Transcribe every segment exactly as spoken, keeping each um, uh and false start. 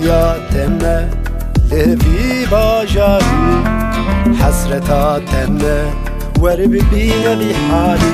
هدیاتمه لوی باجاری حسرتاتمه ور ببینه بی حالی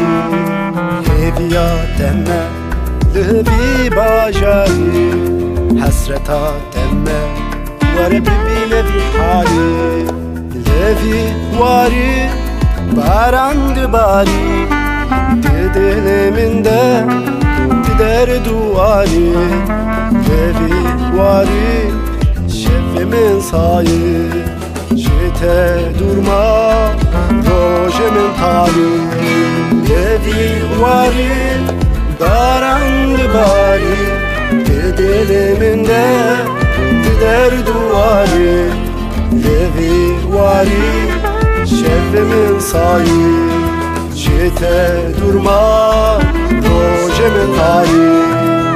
هدیاتمه لوی باجاری حسرتاتمه ور ببینه بی حالی لوی واری بارند باری دل من ده در دواری لوی واری شف من سایه جت دورما روش من تاری لوی واری بارند باری دل من ده در دواری لوی واری شف من سایه جت دورما روش من تاری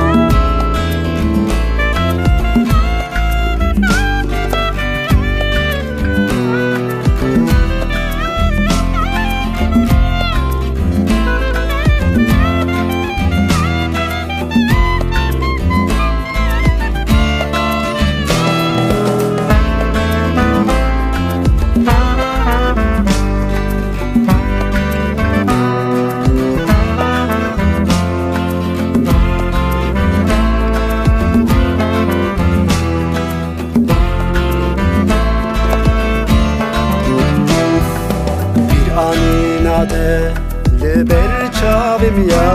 de leber çavim ya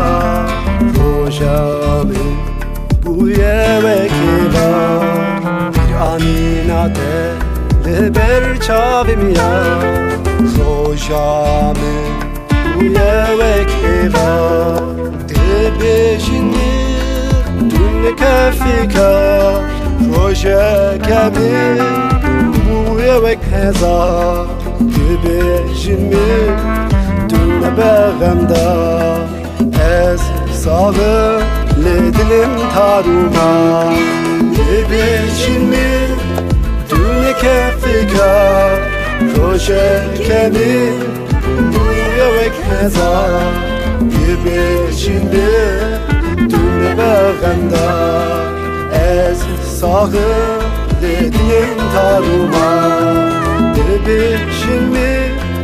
rojami buye vekiva bir aminate leber çavim ya rojami buye vekiva de bejini dün kafika roja kami buye vekeza de bejini بغمدا از ساغه لدلم تاروما ببیچین می دونه کفیکا روشه کمی دویا وک هزار ببیچین می دونه بغمدا از ساغه لدلم تاروما ببیچین می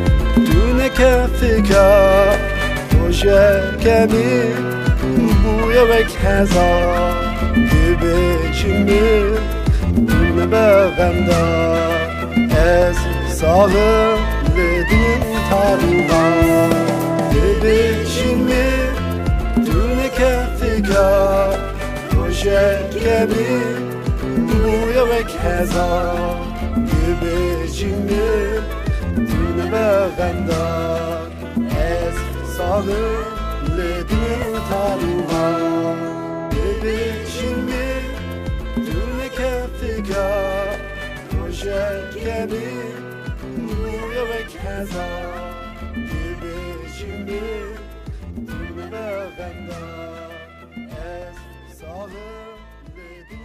کفیکا روشه کمی بویا وک هزار ببیچین می دونه بغمدا از ساغه لدین تاروما ببیچین می دونه کفیکا روشه کمی بویا وک هزار ببیچین می دونه بغندار از ساغه لدین تاروما ببیچین می دونه کفیگا روشه کمی بویا وک هزار ببیچین می دونه بغندار از ساغه لدین